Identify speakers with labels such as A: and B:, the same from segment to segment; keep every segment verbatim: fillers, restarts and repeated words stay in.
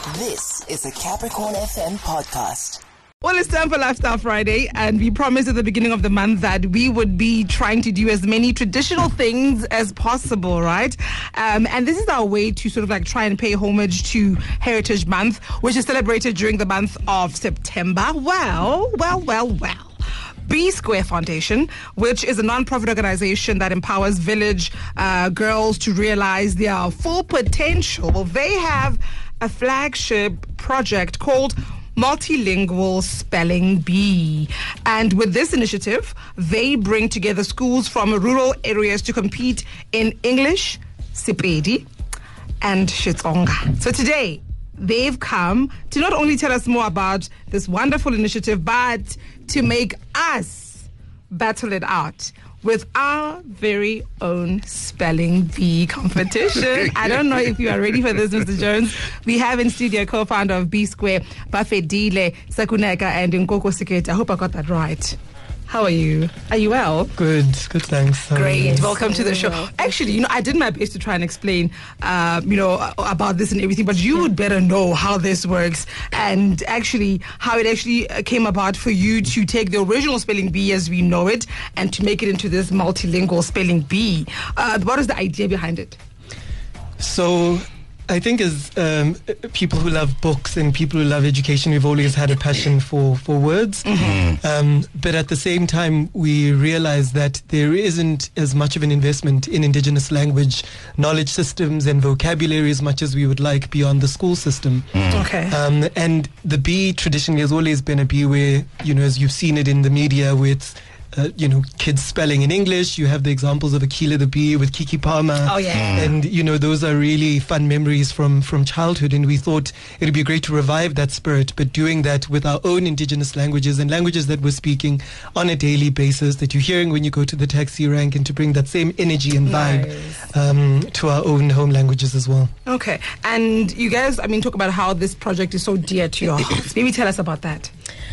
A: This is a Capricorn F M podcast.
B: Well, it's time for Lifestyle Friday, and we promised at the beginning of the month that we would be trying to do as many traditional things as possible, right? Um, and this is our way to sort of like try and pay homage to Heritage Month, which is celebrated during the month of September. Well, well, well, well. B Square Foundation, which is a non-profit organization that empowers village uh, girls to realize their full potential. Well, they have a flagship project called Multilingual Spelling Bee. And with this initiative, they bring together schools from rural areas to compete in English, Sepedi, and Xitsonga. So today, they've come to not only tell us more about this wonderful initiative, but to make us battle it out with our very own spelling bee competition. I don't know if you are ready for this, Mister Jones. We have in studio co-founder of B Square, Bafedile Sakuneka and Nkoko Sikete. I hope I got that right. How are you? Are you well?
C: Good, good, thanks. How
B: Great, welcome to the show. Actually, you know, I did my best to try and explain, uh, you know, about this and everything, but you would better know how this works and actually how it actually came about for you to take the original spelling bee as we know it and to make it into this multilingual spelling bee. Uh, what is the idea behind it?
C: So, I think as um, people who love books and people who love education, we've always had a passion for, for words. Mm-hmm. Um, but at the same time, we realize that there isn't as much of an investment in indigenous language knowledge systems and vocabulary as much as we would like beyond the school system.
B: Mm. Okay.
C: Um, and the bee traditionally has always been a bee where, you know, as you've seen it in the media with Uh, you know, kids spelling in English. You have the examples of Akila the bee with Kiki Palmer.
B: Oh, yeah.
C: And, you know, those are really fun memories from, from childhood. And we thought it would be great to revive that spirit, but doing that with our own indigenous languages and languages that we're speaking on a daily basis, that you're hearing when you go to the taxi rank, and to bring that same energy and vibe
B: nice.
C: um, to our own home languages as well.
B: Okay. And you guys, I mean, talk about how this project is so dear to your hearts. Maybe tell us about that.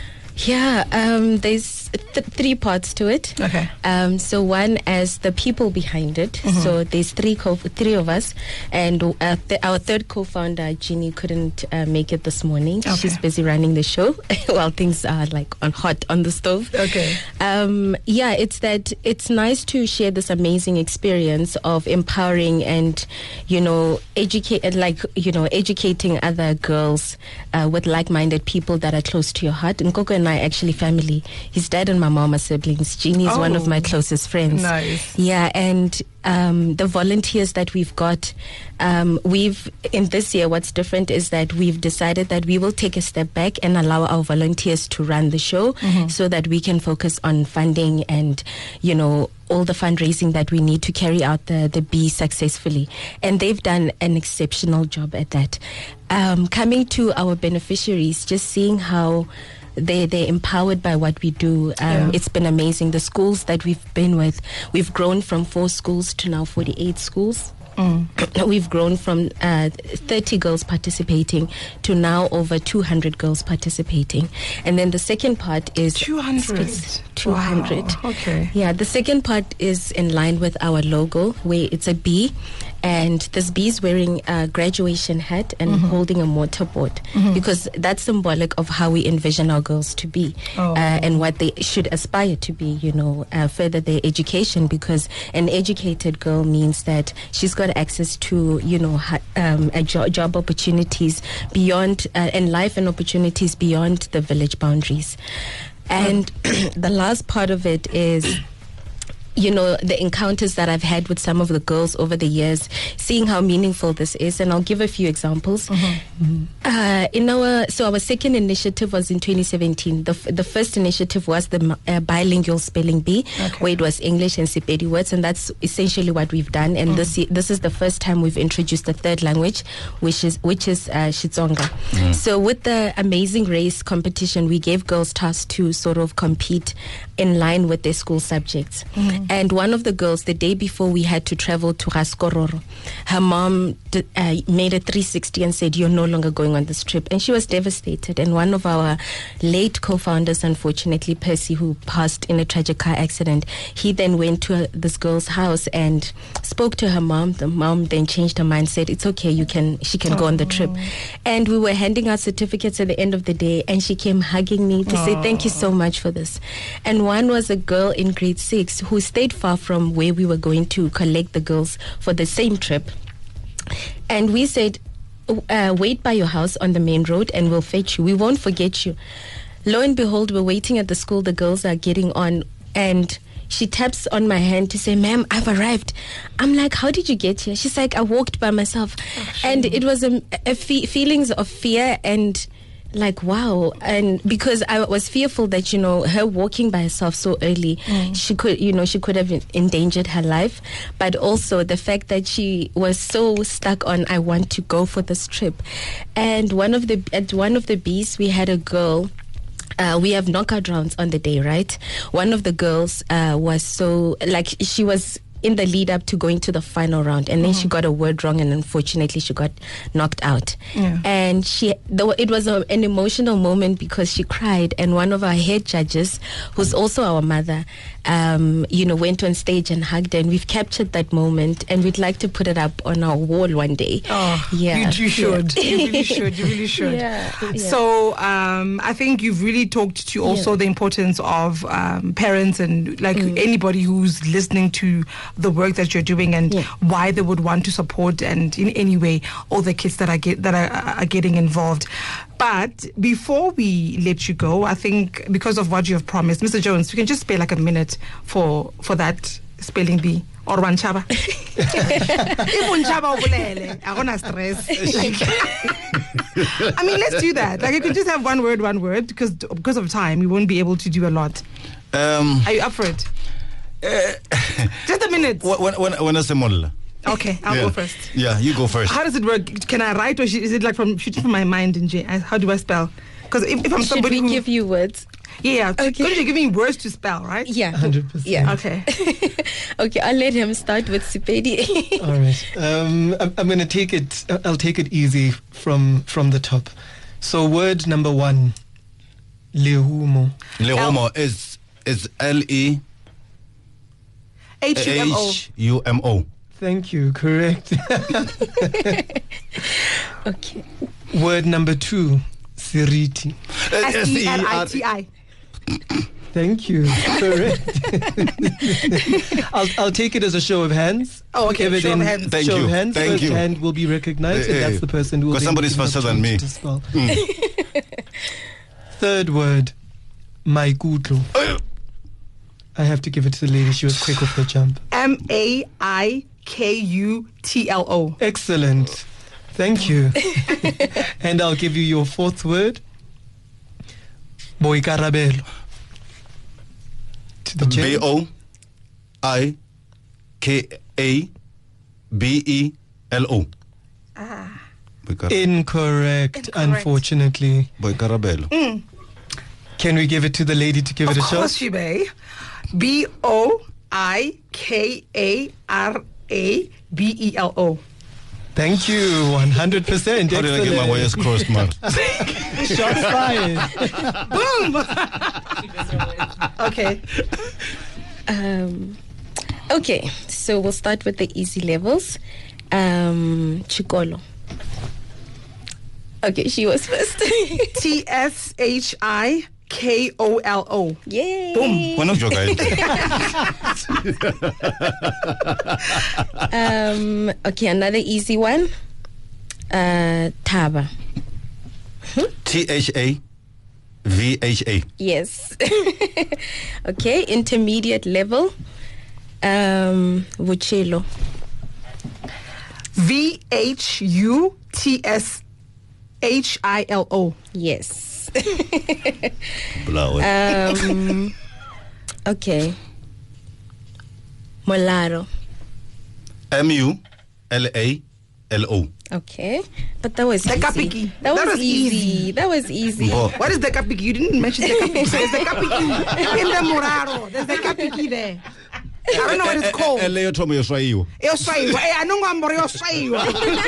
D: Yeah, um, there's th- three parts to it.
B: Okay.
D: Um, so one as the people behind it. Mm-hmm. So there's three co- three of us, and uh, th- our third co-founder, Jeannie, couldn't uh, make it this morning.
B: Okay.
D: She's busy running the show while things are like on hot on the stove.
B: Okay.
D: Um, yeah, it's that it's nice to share this amazing experience of empowering and, you know, educate like you know educating other girls uh, with like-minded people that are close to your heart. Nkoko and I actually family. His dad and my mom are siblings. Jeannie is
B: oh,
D: one of my closest friends.
B: Nice.
D: Yeah, and um, the volunteers that we've got, um, we've in this year, what's different is that we've decided that we will take a step back and allow our volunteers to run the show, mm-hmm. so that we can focus on funding and, you know, all the fundraising that we need to carry out the, the bee successfully. And they've done an exceptional job at that. Um, coming to our beneficiaries, just seeing how They, they're empowered by what we do. Um, yeah. It's been amazing. The schools that we've been with, we've grown from four schools to now forty-eight schools. Mm. We've grown from uh, thirty girls participating to now over two hundred girls participating. And then the second part is
B: two hundred.
D: two hundred.
B: Wow. Okay.
D: Yeah, the second part is in line with our logo, where it's a bee. And this bee is wearing a graduation hat and mm-hmm. holding a mortarboard, mm-hmm. because that's symbolic of how we envision our girls to be, oh. uh, and what they should aspire to be, you know, uh, further their education, because an educated girl means that she's got access to, you know, ha- um, a jo- job opportunities beyond, uh, and life and opportunities beyond the village boundaries. And the last part of it is, you know, the encounters that I've had with some of the girls over the years, seeing how meaningful this is. And I'll give a few examples. Mm-hmm. Mm-hmm. Uh, in our so our second initiative was in twenty seventeen. The, f- the first initiative was the uh, bilingual spelling bee, okay. where it was English and Sepedi words, and that's essentially what we've done. And mm. this this is the first time we've introduced a third language, which is which is uh, Xitsonga. Mm. So with the Amazing Race competition, we gave girls tasks to sort of compete in line with their school subjects. Mm. And one of the girls, the day before we had to travel to Raskororo, her mom d- uh, made a three sixty and said, "You're no longer going on this trip." And she was devastated. And one of our late co-founders, unfortunately, Percy, who passed in a tragic car accident, he then went to uh, this girl's house and spoke to her mom. The mom then changed her mind, said, "It's okay, you can, she can go on the trip." And we were handing out certificates at the end of the day, and she came hugging me to say, "Thank you so much for this." And one was a girl in grade six who stayed far from where we were going to collect the girls for the same trip. And we said, uh, "Wait by your house on the main road and we'll fetch you. We won't forget you." Lo and behold, we're waiting at the school. The girls are getting on, and she taps on my hand to say, "Ma'am, I've arrived." I'm like, "How did you get here?" She's like, "I walked by myself." Oh, and it was a, a fe- feelings of fear and like, wow. And because I was fearful that, you know, her walking by herself so early, mm. she could, you know, she could have endangered her life. But also the fact that she was so stuck on, "I want to go for this trip." And one of the, at one of the bees, we had a girl. Uh, we have knockout rounds on the day, right? One of the girls uh, was so, like, she was in the lead up to going to the final round, and then mm-hmm. she got a word wrong, and unfortunately she got knocked out. Yeah. And she, though it was a, an emotional moment because she cried, and one of our head judges, who's also our mother, um, you know, went on stage and hugged her, and we've captured that moment, and we'd like to put it up on our wall one day.
B: Oh, yeah, you, you should, yeah. you really should, you really should.
D: Yeah. Yeah.
B: So um, I think you've really talked to also yeah. the importance of um, parents and like mm. anybody who's listening to the work that you're doing, and yeah. why they would want to support and in any way all the kids that are get, that are, are getting involved. But before we let you go, I think because of what you have promised, Mister Jones, we can just spare like a minute for for that spelling bee. Or one chaba. Even chaba ubulele. I want to stress. I mean, let's do that. Like, you can just have one word, one word, because because of time, we won't be able to do a lot. Um, Are you up for it? Uh, just a minute.
E: When when when I say model.
B: Okay, I'll
E: yeah.
B: go first.
E: Yeah, you go first.
B: How does it work? Can I write, or is it like from shooting from my mind? In J? How do I spell? Because if, if I'm
D: Should
B: somebody
D: we
B: who,
D: give you words?
B: Yeah,
D: okay.
B: Because you're giving me words to spell, right?
D: Yeah,
C: one hundred percent.
D: Yeah.
B: Okay.
D: Okay, I'll let him start with Sipedi.
C: All right. Um, I'm, I'm going to take it. I'll take it easy from from the top. So, word number one, lehumo.
E: Lehumo is is L E
B: H U M O.
E: H U M O.
C: Thank you. Correct.
D: Okay.
C: Word number two, Siriti.
B: S E R I T I.
C: Thank you. Correct. I'll, I'll take it as a show of hands.
B: Oh, okay.
C: Whoever
B: Show of
C: then-
B: hands.
E: Thank
C: show
E: you.
C: of hands.
E: Thank
C: First
E: you.
C: hand will be recognized,
E: Hey,
C: and that's
E: hey.
C: the person who will.
E: Because
C: then
E: somebody's
C: be given
E: faster
C: a
E: than
C: chance
E: me.
C: to spell.
E: Mm.
C: Third word, maikutlo. I have to give it to the lady. She was quick off the jump.
B: M A I K U T L O.
C: Excellent. Thank you. And I'll give you your fourth word, boikarabelo. To the
E: B
C: judge.
E: O I K A B E L O.
B: Ah.
C: Incorrect,
B: Incorrect.
C: unfortunately.
E: Boikarabelo.
B: Mm.
C: Can we give it to the lady to give
B: Of
C: it a shot?
B: course you may. B O I K A R A B E L O.
C: Thank you, one hundred percent.
E: How did I get my wires crossed, man?
C: Shots fired.
B: Boom! Okay.
D: Um, okay, so we'll start with the easy levels. Um, Chikolo. Okay, she was first.
B: T S H I K O L O.
D: Yay!
B: Boom.
E: Bueno, yo caí.
D: Um, okay, another easy one. Uh, Taba.
E: T H A V H A.
D: Yes. Okay, intermediate level. Um, Vuchelo.
B: V H U T S H I L O.
D: Yes.
E: Blow it.
D: Um, okay. Molaro.
E: M U L A L O.
D: Okay, but that was
B: The
D: easy.
B: kapiki.
D: That,
B: That
D: was,
B: was
D: easy.
B: easy.
D: That was easy.
E: Oh.
B: What is the kapiki? You didn't mention the kapiki. There's the kapiki in the Moraro. There's the kapiki there. I don't know what it's called.
E: Ele yo thomo yo swaiwa.
B: Yo swaiwa. Eh, anongamboro yo swaiwa.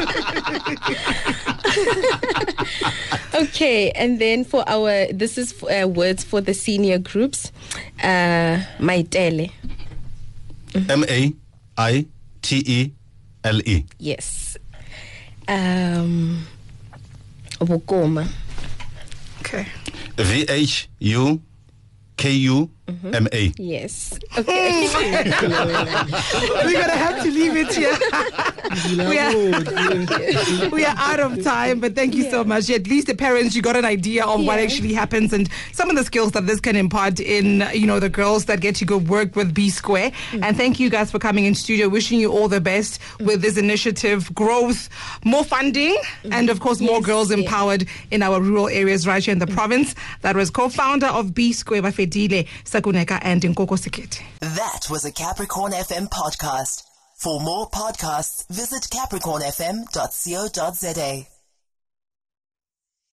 D: Okay, and then for our, this is for, uh, words for the senior groups. Uh, Maitele.
E: M A I T E L E.
D: Yes. Um, Bukoma.
B: Okay.
E: V H U K U M A.
D: Yes. Okay.
B: We're gonna have to leave it here. we, are, we are out of time, but thank you yeah. so much. At least the parents, you got an idea of yeah. what actually happens and some of the skills that this can impart in, you know, the girls that get to go work with B Square. Mm-hmm. And thank you guys for coming in studio. Wishing you all the best mm-hmm. with this initiative, growth, more funding, mm-hmm. and of course more yes, girls empowered yeah. in our rural areas right here in the mm-hmm. province. That was co-founder of B Square, Bafedile Sakuneka and Nkoko Sekete.
A: That was a Capricorn F M podcast. For more podcasts, visit capricorn f m dot co dot za.